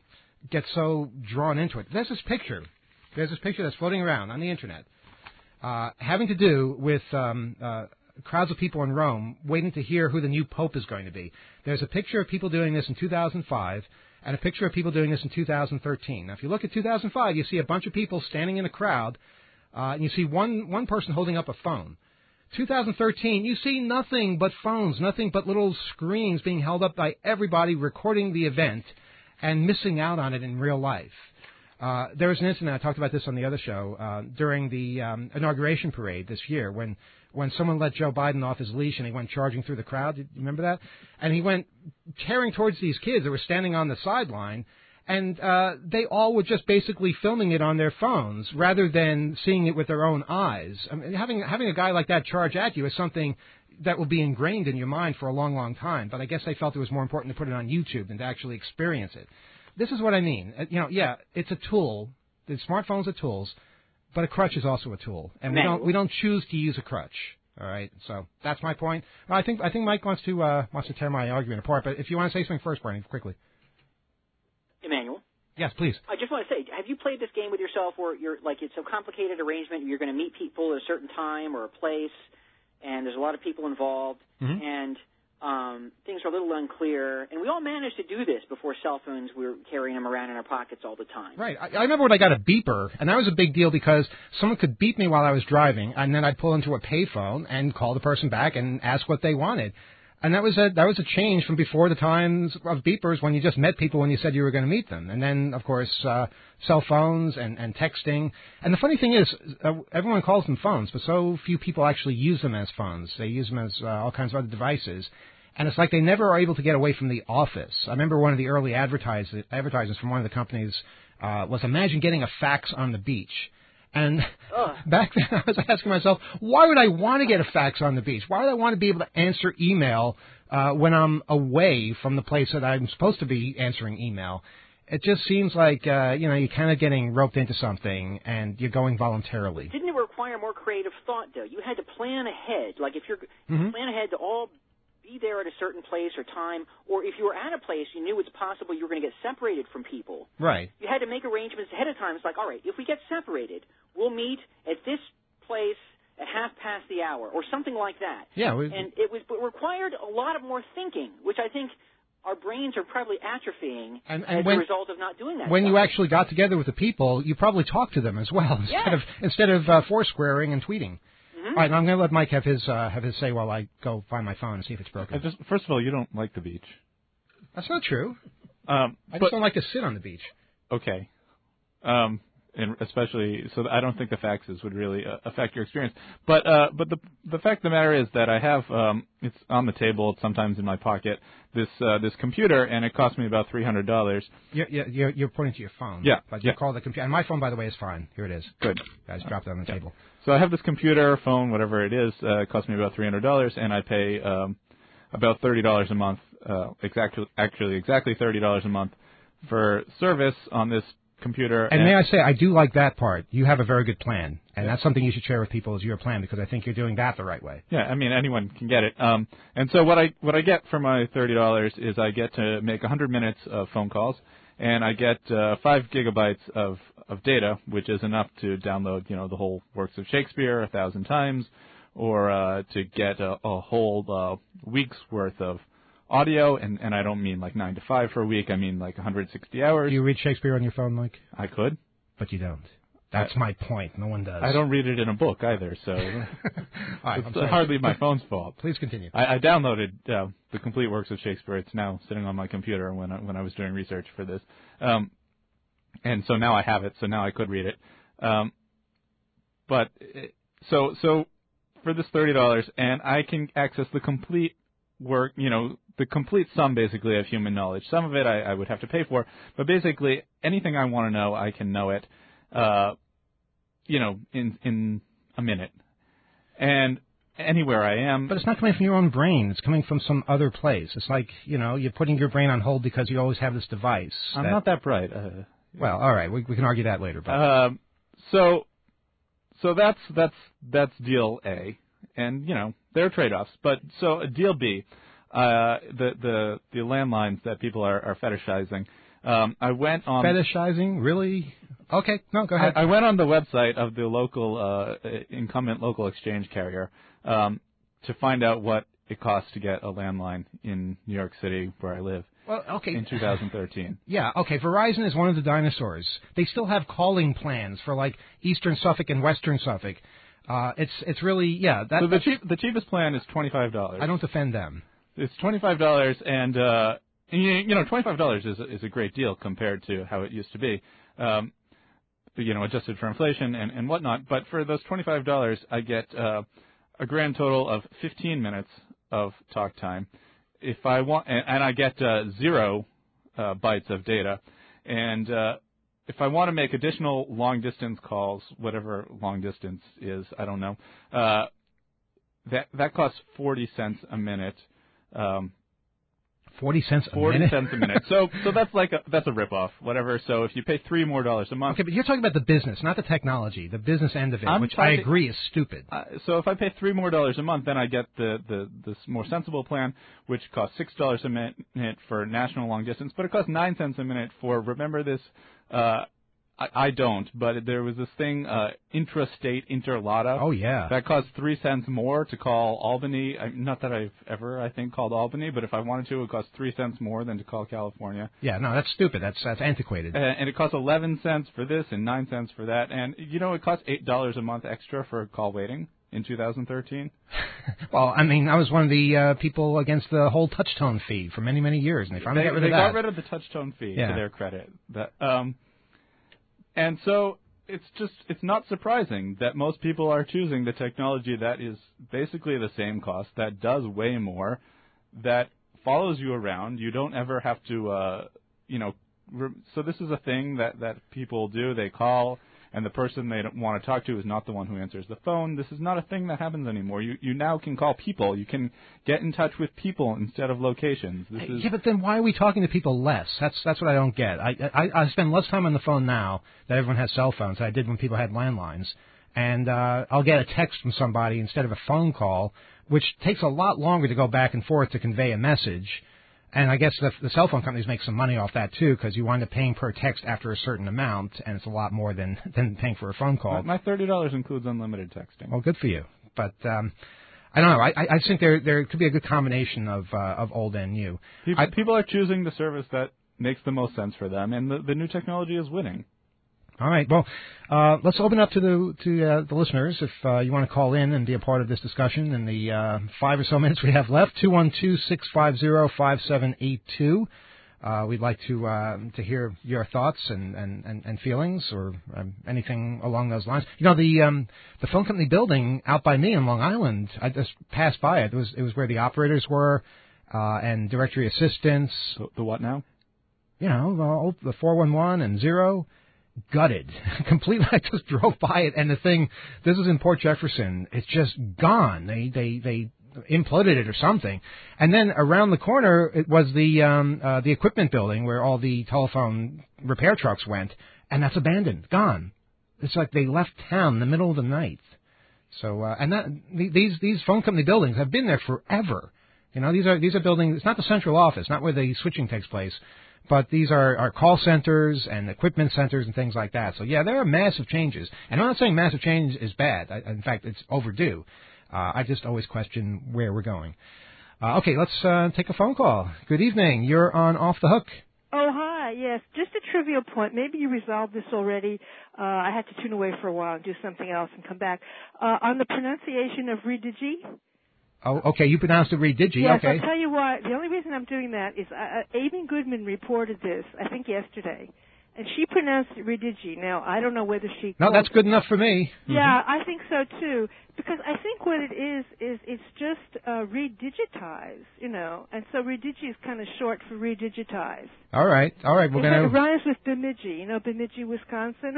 so drawn into it. There's this picture that's floating around on the internet, having to do with crowds of people in Rome waiting to hear who the new pope is going to be. There's a picture of people doing this in 2005 and a picture of people doing this in 2013. Now, if you look at 2005, you see a bunch of people standing in a crowd, and you see one person holding up a phone. 2013, you see nothing but phones, nothing but little screens being held up by everybody recording the event and missing out on it in real life. There was an incident, I talked about this on the other show, during the inauguration parade this year when someone let Joe Biden off his leash and he went charging through the crowd. You remember that? And he went tearing towards these kids that were standing on the sideline. And they all were just basically filming it on their phones rather than seeing it with their own eyes. I mean, having a guy like that charge at you is something that will be ingrained in your mind for a long, long time. But I guess they felt it was more important to put it on YouTube than to actually experience it. This is what I mean. It's a tool. The smartphones are tools, but a crutch is also a tool, and we don't choose to use a crutch. All right, so that's my point. I think Mike wants to tear my argument apart. But if you want to say something first, Bernie, quickly. Emmanuel? Yes, please. I just want to say, have you played this game with yourself where it's a complicated arrangement, you're going to meet people at a certain time or a place, and there's a lot of people involved, and things are a little unclear, and we all managed to do this before cell phones, we were carrying them around in our pockets all the time. Right. I remember when I got a beeper, and that was a big deal because someone could beep me while I was driving, and then I'd pull into a payphone and call the person back and ask what they wanted. And that was a change from before the times of beepers when you just met people when you said you were going to meet them. And then, of course, cell phones and texting. And the funny thing is, everyone calls them phones, but so few people actually use them as phones. They use them as all kinds of other devices. And it's like they never are able to get away from the office. I remember one of the early advertisements from one of the companies was, imagine getting a fax on the beach. And back then I was asking myself, why would I want to get a fax on the beach? Why would I want to be able to answer email when I'm away from the place that I'm supposed to be answering email? It just seems like, you're kind of getting roped into something and you're going voluntarily. Didn't it require more creative thought, though? You had to plan ahead. Like if you plan ahead to all be there at a certain place or time, or if you were at a place you knew it's possible you were going to get separated from people. Right. You had to make arrangements ahead of time. It's like, all right, if we get separated, we'll meet at this place at 1:30 or something like that. Yeah. And it required a lot of more thinking, which I think our brains are probably atrophying And as a result of not doing that. When stuff. you actually got together with the people, you probably talked to them as well instead of foursquaring and tweeting. Mm-hmm. All right, now I'm going to let Mike have his say while I go find my phone and see if it's broken. First of all, you don't like the beach. That's not true. I just But don't like to sit on the beach. okay. And especially, so I don't think the faxes would really affect your experience. But the fact of the matter is that I have it's on the table, it's sometimes in my pocket, this computer, and it cost me about $300. You're pointing to your phone. Yeah. But you call the computer, and my phone, by the way, is fine. Here it is. Good. I just dropped it on the table. So I have this computer, phone, whatever it is. It cost me about $300, and I pay about $30 a month. Exactly $30 a month for service on this computer. And may I say, I do like that part. You have a very good plan, and that's something you should share with people as your plan, because I think you're doing that the right way. Yeah, I mean, anyone can get it. And so what I get for my $30 is I get to make 100 minutes of phone calls, and I get 5 gigabytes of data, which is enough to download, the whole works of Shakespeare 1,000 times, or to get a whole week's worth of audio, and I don't mean like 9 to 5 for a week. I mean like 160 hours. Do you read Shakespeare on your phone, Mike? I could. But you don't. That's my point. No one does. I don't read it in a book either, so right, it's hardly my phone's fault. Please continue. I downloaded the complete works of Shakespeare. It's now sitting on my computer when I was doing research for this, and so now I have it. So now I could read it. So for this $30, and I can access the complete work, the complete sum basically of human knowledge. Some of it I would have to pay for, but basically anything I want to know, I can know it, in a minute. And anywhere I am. But it's not coming from your own brain. It's coming from some other place. It's like, you're putting your brain on hold because you always have this device. I'm not that bright. Well, all right. We can argue that later. But. So that's deal A. And, there are trade-offs. But so deal B, the landlines that people are fetishizing. I went on fetishizing, really? Okay, no, go ahead. I went on the website of the local incumbent local exchange carrier to find out what it costs to get a landline in New York City, where I live. Well, okay. In 2013. Yeah, okay. Verizon is one of the dinosaurs. They still have calling plans for like Eastern Suffolk and Western Suffolk. It's really So the cheapest plan is $25. I don't defend them. It's $25, and $25 is a great deal compared to how it used to be, adjusted for inflation and whatnot. But for those $25, I get a grand total of 15 minutes of talk time. If I want, and I get 0 bytes of data, and if I want to make additional long distance calls, whatever long distance is, I don't know, that costs 40 cents a minute. 40 cents a minute? 40 cents a minute. So that's a ripoff, whatever. So if you pay $3 more a month. Okay, but you're talking about the business, not the technology, the business end of it, which I agree is stupid. So if I pay $3 more a month, then I get the more sensible plan, which costs $6 a minute for national long distance, but it costs 9 cents a minute for, remember this, I don't, but there was this thing, intrastate interlata. Oh, yeah. That cost 3 cents more to call Albany. Not that I've ever, I think, called Albany, but if I wanted to, it would cost 3 cents more than to call California. Yeah, no, that's stupid. That's antiquated. And it costs 11 cents for this and 9 cents for that. And, it costs $8 a month extra for call waiting in 2013. Well, I mean, I was one of the people against the whole touch tone fee for many, many years, and they finally got rid of that. They got rid of the touch tone fee, to their credit. And so it's not surprising that most people are choosing the technology that is basically the same cost, that does way more, that follows you around. You don't ever have to, so this is a thing that people do. They call, and the person they don't want to talk to is not the one who answers the phone. This is not a thing that happens anymore. You now can call people. You can get in touch with people instead of locations. Yeah, but then why are we talking to people less? That's what I don't get. I spend less time on the phone now that everyone has cell phones than I did when people had landlines. And I'll get a text from somebody instead of a phone call, which takes a lot longer to go back and forth to convey a message. And I guess the cell phone companies make some money off that, too, because you wind up paying per text after a certain amount, and it's a lot more than paying for a phone call. My $30 includes unlimited texting. Well, good for you. But I don't know. I think there could be a good combination of old and new. People are choosing the service that makes the most sense for them, and the new technology is winning. All right. Well, let's open up to the listeners. If you want to call in and be a part of this discussion in the 5 or so minutes we have left, 212-650-5782. We'd like to hear your thoughts and feelings or anything along those lines. You know, the phone company building out by me in Long Island, I just passed by it. It was where the operators were and directory assistants. The what now? You know, the 411 and 0. Gutted completely. I just drove by it, and the thing, this is in Port Jefferson, it's just gone. They imploded it or something. And then around the corner it was the equipment building where all the telephone repair trucks went, and that's abandoned, gone. It's like they left town in the middle of the night. So these phone company buildings have been there forever. You know, these are buildings. It's not the central office, not where the switching takes place. But these are call centers and equipment centers and things like that. So, yeah, there are massive changes. And I'm not saying massive change is bad. In fact, it's overdue. I just always question where we're going. Okay, let's take a phone call. Good evening. You're on Off the Hook. Oh, hi. Yes, just a trivial point. Maybe you resolved this already. I had to tune away for a while and do something else and come back. On the pronunciation of Redigi. Oh, okay. You pronounced it Redigi. Yes, okay. I'll tell you why. The only reason I'm doing that is Amy Goodman reported this, I think yesterday, and she pronounced it Redigi. Now, I don't know whether she... No, that's good enough for me. Yeah, I think so, too, because I think what it is it's just redigitize, you know, and so Redigi is kind of short for redigitize. All right. We're going to... It rhymes with Bemidji, you know, Bemidji, Wisconsin.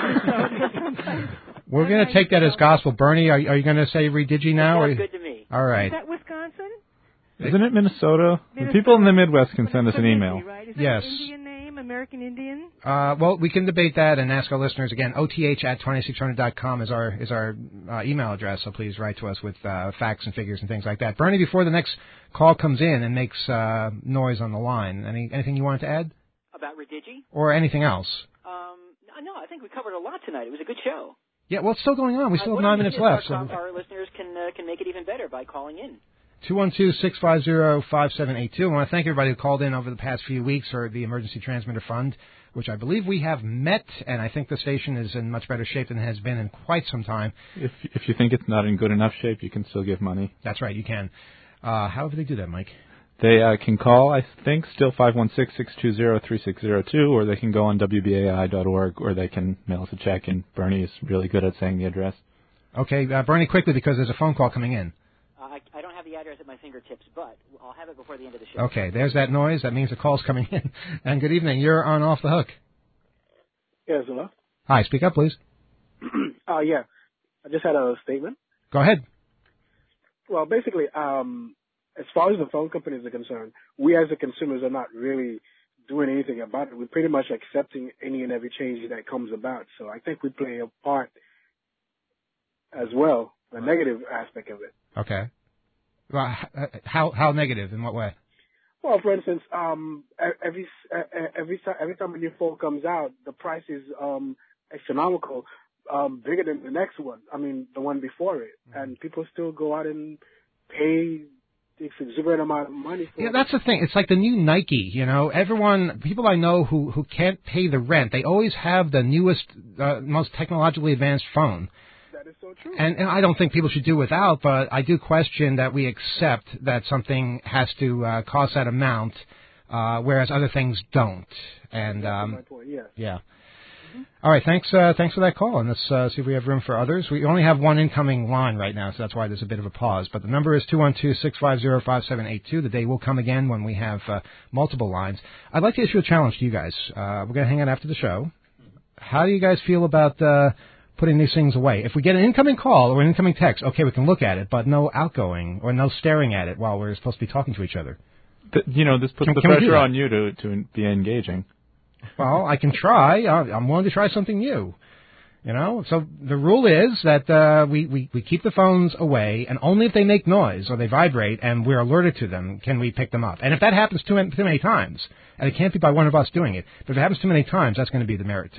We're going to take that as gospel. Bernie, are you going to say Redigi now? Sounds good to me. All right. Is that Wisconsin? Isn't it Minnesota? The people in the Midwest can send us an email. Right? Is Yes. that an Indian name, American Indian? Well, we can debate that and ask our listeners again. OTH@2600.com is our email address, so please write to us with facts and figures and things like that. Bernie, before the next call comes in and makes noise on the line, anything you wanted to add? About Redigi? Or anything else? No, I think we covered a lot tonight. It was a good show. Yeah, well, it's still going on. We still have 9 minutes left. So Our listeners can make it even better by calling in. 212-650-5782. I want to thank everybody who called in over the past few weeks for the Emergency Transmitter Fund, which I believe we have met, and I think the station is in much better shape than it has been in quite some time. If you think it's not in good enough shape, you can still give money. That's right, you can. How do they do that, Mike? They can call, I think, still 516-620-3602, or they can go on WBAI.org, or they can mail us a check, and Bernie is really good at saying the address. Okay, Bernie, quickly, because there's a phone call coming in. I don't have the address at my fingertips, but I'll have it before the end of the show. Okay, there's that noise. That means the call's coming in. And good evening. You're on Off the Hook. Yes, hello? Hi, speak up, please. Yeah. I just had a statement. Go ahead. Well, basically, as far as the phone companies are concerned, we as the consumers are not really doing anything about it. We're pretty much accepting any and every change that comes about. So I think we play a part as well, the negative aspect of it. Okay. Well, how negative? In what way? Well, for instance, every time a new phone comes out, the price is astronomical, bigger than the next one. I mean, the one before it, and people still go out and pay the exuberant amount of money for it. Yeah, that's the thing. It's like the new Nike. You know, people I know who can't pay the rent, they always have the newest, most technologically advanced phone. That is so true. And I don't think people should do without, but I do question that we accept that something has to cost that amount, whereas other things don't. And that's my point. Yes. Yeah. Mm-hmm. All right. Thanks for that call. And let's see if we have room for others. We only have one incoming line right now, so that's why there's a bit of a pause. But the number is 212-650-5782. The day will come again when we have multiple lines. I'd like to issue a challenge to you guys. We're going to hang out after the show. How do you guys feel about putting these things away? If we get an incoming call or an incoming text, okay, we can look at it, but no outgoing or no staring at it while we're supposed to be talking to each other. This puts the pressure on you to be engaging. Well, I can try. I'm willing to try something new. You know, so the rule is that we keep the phones away, and only if they make noise or they vibrate and we're alerted to them can we pick them up. And if that happens too many times, and it can't be by one of us doing it, but if it happens too many times, that's going to be the merit too.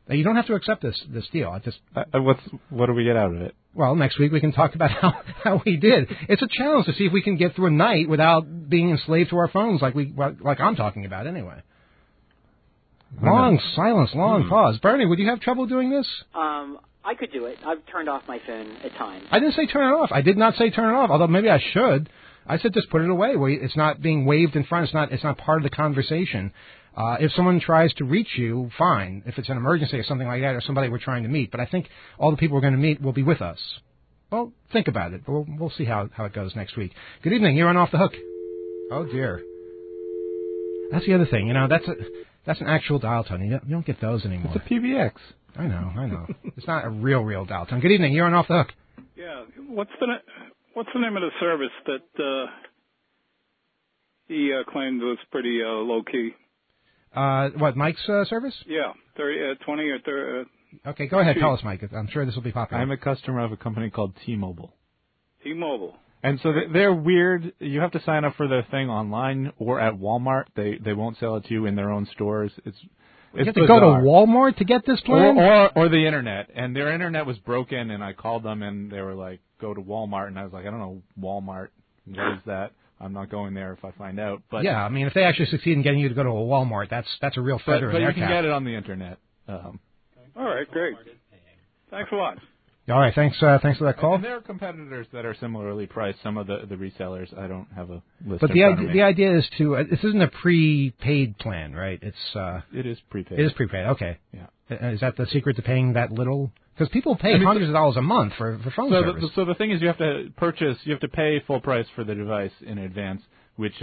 You don't have to accept this deal. What do we get out of it? Well, next week we can talk about how we did. It's a challenge to see if we can get through a night without being enslaved to our phones, like I'm talking about anyway. Long silence, long pause. Bernie, would you have trouble doing this? I could do it. I've turned off my phone at times. I didn't say turn it off. I did not say turn it off, although maybe I should. I said just put it away where it's not being waved in front. It's not part of the conversation. If someone tries to reach you, fine. If it's an emergency or something like that, or somebody we're trying to meet. But I think all the people we're going to meet will be with us. Well, think about it. We'll see how it goes next week. Good evening. You're on Off the Hook. Oh, dear. That's the other thing. That's an actual dial tone. You don't get those anymore. It's a PBX. I know. It's not a real dial tone. Good evening. You're on Off the Hook. Yeah. What's the name of the service that he claimed was pretty low-key? What, Mike's service? Yeah, 20 or 30. Okay, go ahead. Tell us, Mike. I'm sure this will be popular. I'm a customer of a company called T-Mobile. T-Mobile. And so they're weird. You have to sign up for their thing online or at Walmart. They won't sell it to you in their own stores. It's you have to go to Walmart to get this plan? Or the Internet. And their Internet was broken, and I called them, and they were like, go to Walmart. And I was like, I don't know, Walmart. What is that? I'm not going there if I find out. But yeah, I mean, if they actually succeed in getting you to go to a Walmart, that's a real feather in their cap. But you can get it on the Internet. All right, great. Thanks a lot. All right, thanks for that call. And there are competitors that are similarly priced. Some of the resellers, I don't have a list. But the idea is this isn't a prepaid plan, right? It is prepaid. It is prepaid. Okay. Yeah. Is that the secret to paying that little? Because people pay hundreds of dollars a month for phone service. So the thing is, you have to pay full price for the device in advance, which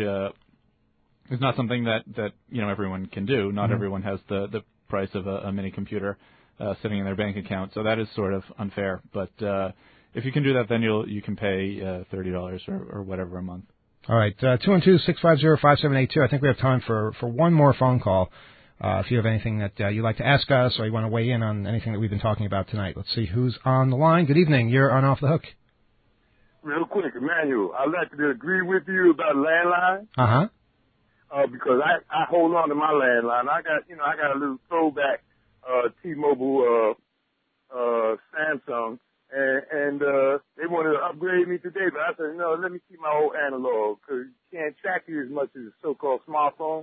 is not something that everyone can do. Not everyone has the price of a mini computer sitting in their bank account, so that is sort of unfair. But if you can do that, then you can pay $30 or whatever a month. All right, 212-650-5782. I think we have time for one more phone call. If you have anything that you'd like to ask us or you want to weigh in on anything that we've been talking about tonight. Let's see who's on the line. Good evening. You're on Off the Hook. Real quick, Emmanuel, I'd like to agree with you about landline. Because I hold on to my landline. I got a little throwback T-Mobile Samsung, and they wanted to upgrade me today, but I said, no, let me keep my old analog, because you can't track you as much as a so-called smartphone.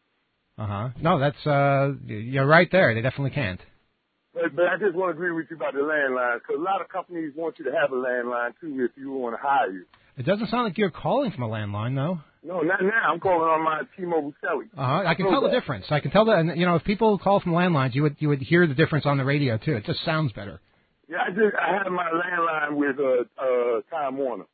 No, that's you're right there. They definitely can't. But I just want to agree with you about the landline, because a lot of companies want you to have a landline, too, if you want to hire you. It doesn't sound like you're calling from a landline, though. No, not now. I'm calling on my T-Mobile cellular. I can tell the difference. I can tell that, and if people call from landlines, you would hear the difference on the radio too. It just sounds better. Yeah, I have my landline with Time Warner.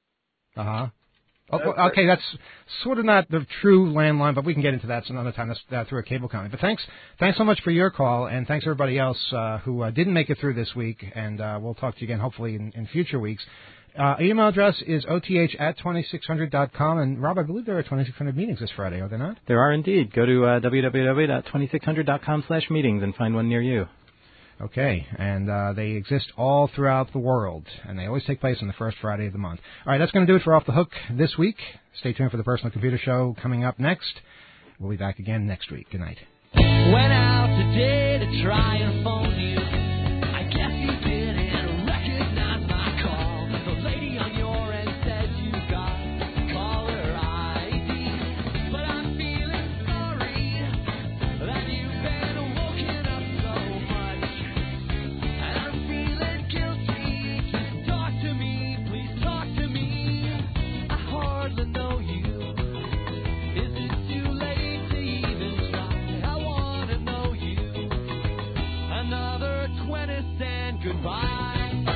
Okay, that's sort of not the true landline, but we can get into that some other time. That's through a cable company. But thanks so much for your call, and thanks everybody else who didn't make it through this week. And we'll talk to you again hopefully in future weeks. Email address is oth@2600.com. And, Rob, I believe there are 2600 meetings this Friday, are there not? There are indeed. Go to www.2600.com/meetings and find one near you. Okay, and they exist all throughout the world, and they always take place on the first Friday of the month. All right, that's going to do it for Off the Hook this week. Stay tuned for the Personal Computer Show coming up next. We'll be back again next week. Good night. Went out today to try and phone you. I guess you didn't recognize my call. The lady on your end said you got caller ID. But I'm feeling sorry that you've been woken up so much. And I'm feeling guilty. Just talk to me, please talk to me. I hardly know you. Is it too late to even try? I want to know you. Another 20 cent goodbye.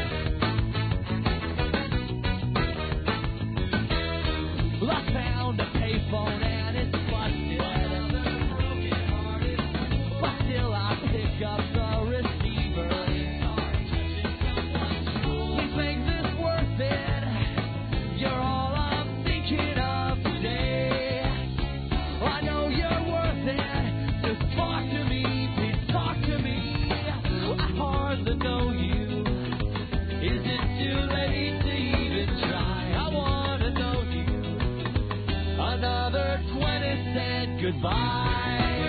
Well, I found a payphone and it's busted. But still I pick up the receiver. Please make this worth it. You're all I'm thinking of today. I know you're worth it. Just talk to me, please talk to me. I hardly know you. Is it too late to even try? I wanna know you. Another 20 cent goodbye.